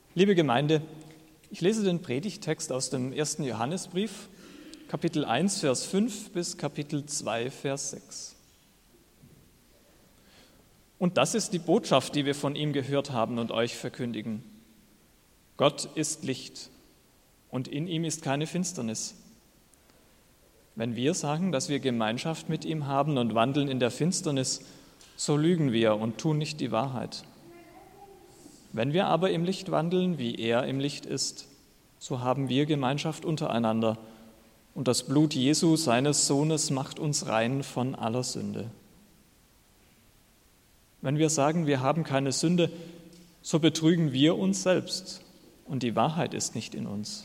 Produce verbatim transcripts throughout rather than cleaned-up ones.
Liebe Gemeinde, ich lese den Predigttext aus dem ersten Johannesbrief, Kapitel eins, Vers fünf bis Kapitel zwei, Vers sechs. Und das ist die Botschaft, die wir von ihm gehört haben und euch verkündigen. Gott ist Licht und in ihm ist keine Finsternis. Wenn wir sagen, dass wir Gemeinschaft mit ihm haben und wandeln in der Finsternis, so lügen wir und tun nicht die Wahrheit. Wenn wir aber im Licht wandeln, wie er im Licht ist, so haben wir Gemeinschaft untereinander und das Blut Jesu, seines Sohnes, macht uns rein von aller Sünde. Wenn wir sagen, wir haben keine Sünde, so betrügen wir uns selbst und die Wahrheit ist nicht in uns.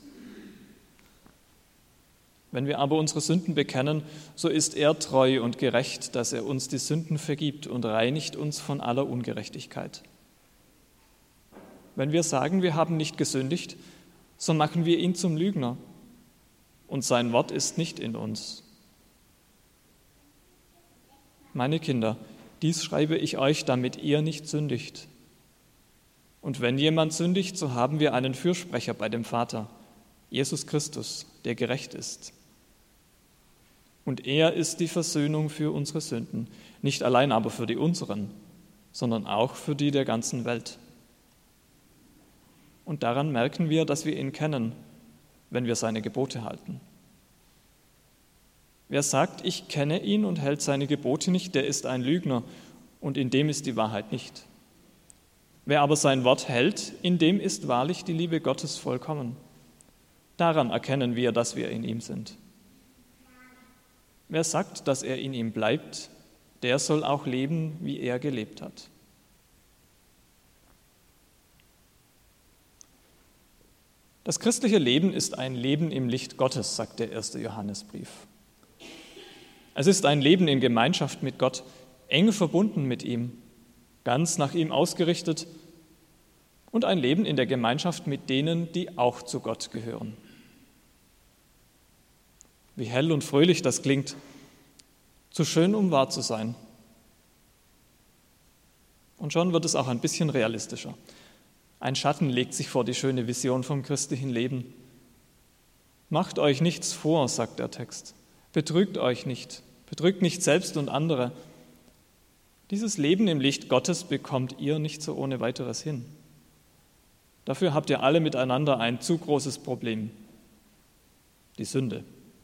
Wenn wir aber unsere Sünden bekennen, so ist er treu und gerecht, dass er uns die Sünden vergibt und reinigt uns von aller Ungerechtigkeit. Wenn wir sagen, wir haben nicht gesündigt, so machen wir ihn zum Lügner und sein Wort ist nicht in uns. Meine Kinder, dies schreibe ich euch, damit ihr nicht sündigt. Und wenn jemand sündigt, so haben wir einen Fürsprecher bei dem Vater, Jesus Christus, der gerecht ist. Und er ist die Versöhnung für unsere Sünden, nicht allein aber für die unseren, sondern auch für die der ganzen Welt. Und daran merken wir, dass wir ihn kennen, wenn wir seine Gebote halten. Wer sagt, ich kenne ihn und hält seine Gebote nicht, der ist ein Lügner und in dem ist die Wahrheit nicht. Wer aber sein Wort hält, in dem ist wahrlich die Liebe Gottes vollkommen. Daran erkennen wir, dass wir in ihm sind. Wer sagt, dass er in ihm bleibt, der soll auch leben, wie er gelebt hat. Das christliche Leben ist ein Leben im Licht Gottes, sagt der erste Johannesbrief. Es ist ein Leben in Gemeinschaft mit Gott, eng verbunden mit ihm, ganz nach ihm ausgerichtet und ein Leben in der Gemeinschaft mit denen, die auch zu Gott gehören. Wie hell und fröhlich das klingt, zu schön, um wahr zu sein. Und schon wird es auch ein bisschen realistischer. Ein Schatten legt sich vor die schöne Vision vom christlichen Leben. Macht euch nichts vor, sagt der Text. Betrügt euch nicht, betrügt nicht selbst und andere. Dieses Leben im Licht Gottes bekommt ihr nicht so ohne weiteres hin. Dafür habt ihr alle miteinander ein zu großes Problem: die Sünde.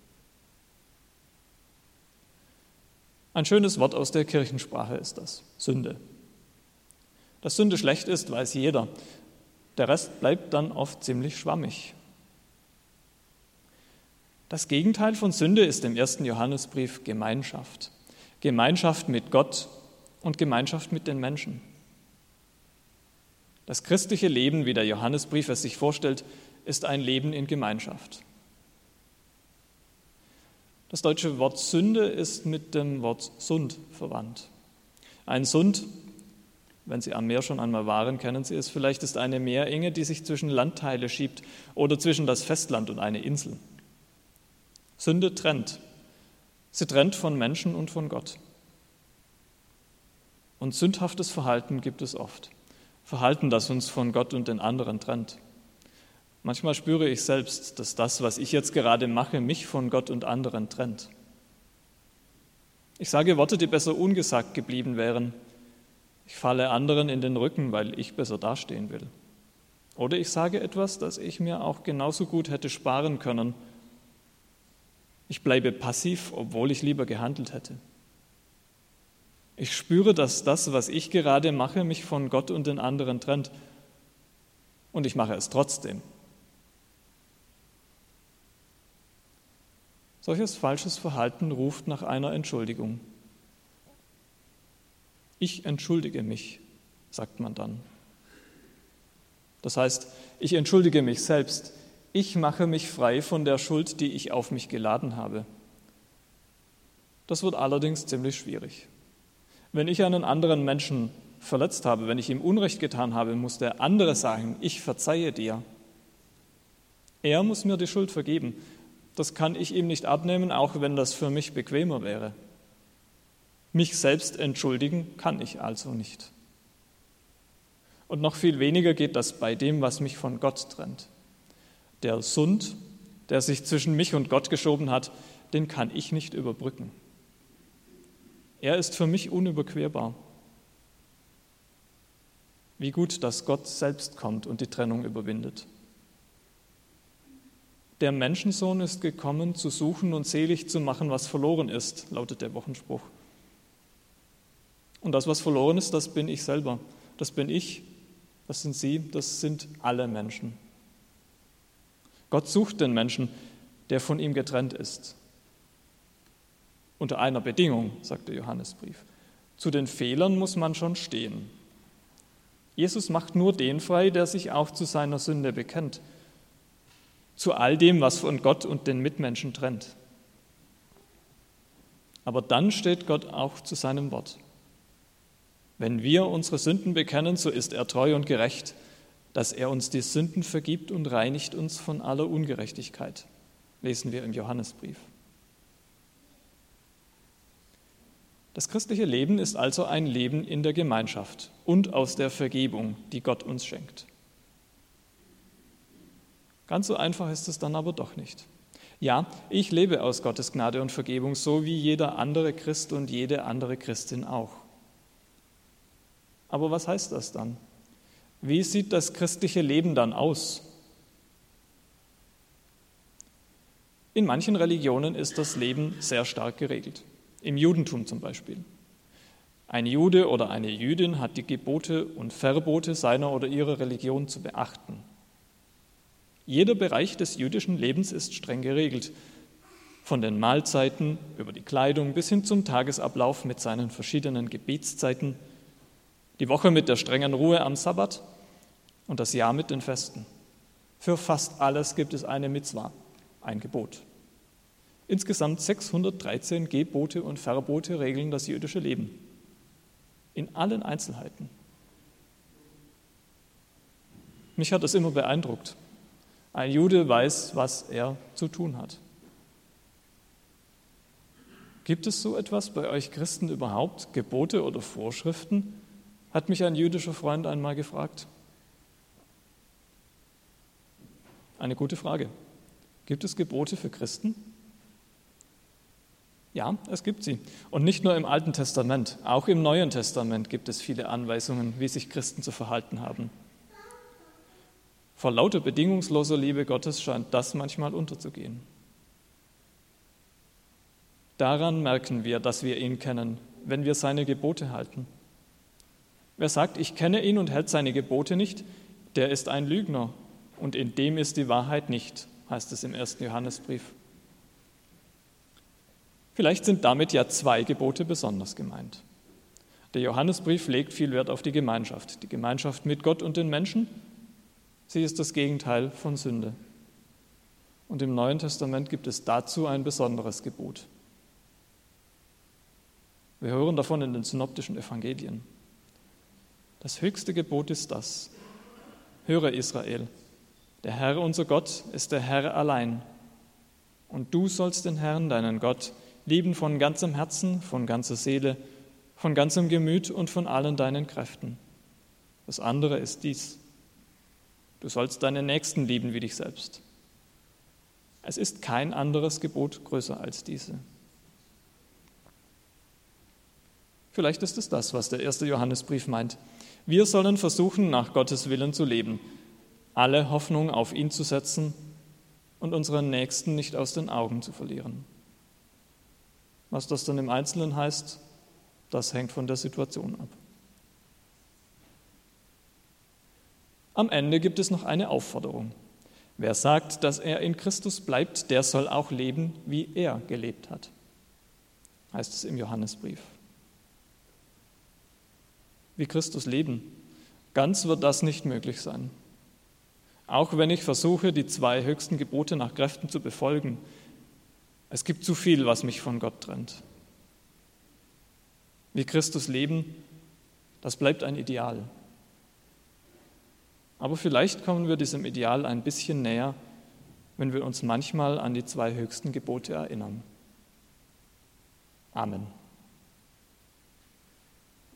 Ein schönes Wort aus der Kirchensprache ist das: Sünde. Dass Sünde schlecht ist, weiß jeder. Der Rest bleibt dann oft ziemlich schwammig. Das Gegenteil von Sünde ist im ersten Johannesbrief Gemeinschaft. Gemeinschaft mit Gott und Gemeinschaft mit den Menschen. Das christliche Leben, wie der Johannesbrief es sich vorstellt, ist ein Leben in Gemeinschaft. Das deutsche Wort Sünde ist mit dem Wort Sund verwandt. Ein Sund, wenn Sie am Meer schon einmal waren, kennen Sie es vielleicht, ist eine Meerenge, die sich zwischen Landteile schiebt oder zwischen das Festland und eine Insel. Sünde trennt. Sie trennt von Menschen und von Gott. Und sündhaftes Verhalten gibt es oft. Verhalten, das uns von Gott und den anderen trennt. Manchmal spüre ich selbst, dass das, was ich jetzt gerade mache, mich von Gott und anderen trennt. Ich sage Worte, die besser ungesagt geblieben wären. Ich falle anderen in den Rücken, weil ich besser dastehen will. Oder ich sage etwas, das ich mir auch genauso gut hätte sparen können. Ich bleibe passiv, obwohl ich lieber gehandelt hätte. Ich spüre, dass das, was ich gerade mache, mich von Gott und den anderen trennt. Und ich mache es trotzdem. Solches falsches Verhalten ruft nach einer Entschuldigung. Ich entschuldige mich, sagt man dann. Das heißt, ich entschuldige mich selbst. Ich mache mich frei von der Schuld, die ich auf mich geladen habe. Das wird allerdings ziemlich schwierig. Wenn ich einen anderen Menschen verletzt habe, wenn ich ihm Unrecht getan habe, muss der andere sagen, ich verzeihe dir. Er muss mir die Schuld vergeben. Das kann ich ihm nicht abnehmen, auch wenn das für mich bequemer wäre. Mich selbst entschuldigen kann ich also nicht. Und noch viel weniger geht das bei dem, was mich von Gott trennt. Der Sund, der sich zwischen mich und Gott geschoben hat, den kann ich nicht überbrücken. Er ist für mich unüberquerbar. Wie gut, dass Gott selbst kommt und die Trennung überwindet. Der Menschensohn ist gekommen, zu suchen und selig zu machen, was verloren ist, lautet der Wochenspruch. Und das, was verloren ist, das bin ich selber. Das bin ich, das sind Sie, das sind alle Menschen. Gott sucht den Menschen, der von ihm getrennt ist. Unter einer Bedingung, sagt der Johannesbrief. Zu den Fehlern muss man schon stehen. Jesus macht nur den frei, der sich auch zu seiner Sünde bekennt. Zu all dem, was von Gott und den Mitmenschen trennt. Aber dann steht Gott auch zu seinem Wort. Wenn wir unsere Sünden bekennen, so ist er treu und gerecht, dass er uns die Sünden vergibt und reinigt uns von aller Ungerechtigkeit, lesen wir im Johannesbrief. Das christliche Leben ist also ein Leben in der Gemeinschaft und aus der Vergebung, die Gott uns schenkt. Ganz so einfach ist es dann aber doch nicht. Ja, ich lebe aus Gottes Gnade und Vergebung, so wie jeder andere Christ und jede andere Christin auch. Aber was heißt das dann? Wie sieht das christliche Leben dann aus? In manchen Religionen ist das Leben sehr stark geregelt. Im Judentum zum Beispiel. Ein Jude oder eine Jüdin hat die Gebote und Verbote seiner oder ihrer Religion zu beachten. Jeder Bereich des jüdischen Lebens ist streng geregelt, von den Mahlzeiten über die Kleidung bis hin zum Tagesablauf mit seinen verschiedenen Gebetszeiten, die Woche mit der strengen Ruhe am Sabbat und das Jahr mit den Festen. Für fast alles gibt es eine Mitzwa, ein Gebot. Insgesamt sechshundertdreizehn Gebote und Verbote regeln das jüdische Leben. In allen Einzelheiten. Mich hat das immer beeindruckt. Ein Jude weiß, was er zu tun hat. Gibt es so etwas bei euch Christen überhaupt, Gebote oder Vorschriften? Hat mich ein jüdischer Freund einmal gefragt. Eine gute Frage. Gibt es Gebote für Christen? Ja, es gibt sie. Und nicht nur im Alten Testament, auch im Neuen Testament gibt es viele Anweisungen, wie sich Christen zu verhalten haben. Vor lauter bedingungsloser Liebe Gottes scheint das manchmal unterzugehen. Daran merken wir, dass wir ihn kennen, wenn wir seine Gebote halten. Wer sagt, ich kenne ihn und hält seine Gebote nicht, der ist ein Lügner und in dem ist die Wahrheit nicht, heißt es im ersten Johannesbrief. Vielleicht sind damit ja zwei Gebote besonders gemeint. Der Johannesbrief legt viel Wert auf die Gemeinschaft, die Gemeinschaft mit Gott und den Menschen. Sie ist das Gegenteil von Sünde. Und im Neuen Testament gibt es dazu ein besonderes Gebot. Wir hören davon in den synoptischen Evangelien. Das höchste Gebot ist das: Höre Israel, der Herr unser Gott ist der Herr allein. Und du sollst den Herrn, deinen Gott, lieben von ganzem Herzen, von ganzer Seele, von ganzem Gemüt und von allen deinen Kräften. Das andere ist dies: Du sollst deinen Nächsten lieben wie dich selbst. Es ist kein anderes Gebot größer als diese. Vielleicht ist es das, was der erste Johannesbrief meint. Wir sollen versuchen, nach Gottes Willen zu leben, alle Hoffnung auf ihn zu setzen und unseren Nächsten nicht aus den Augen zu verlieren. Was das dann im Einzelnen heißt, das hängt von der Situation ab. Am Ende gibt es noch eine Aufforderung. Wer sagt, dass er in Christus bleibt, der soll auch leben, wie er gelebt hat, heißt es im Johannesbrief. Wie Christus leben, ganz wird das nicht möglich sein. Auch wenn ich versuche, die zwei höchsten Gebote nach Kräften zu befolgen, es gibt zu viel, was mich von Gott trennt. Wie Christus leben, das bleibt ein Ideal. Aber vielleicht kommen wir diesem Ideal ein bisschen näher, wenn wir uns manchmal an die zwei höchsten Gebote erinnern. Amen.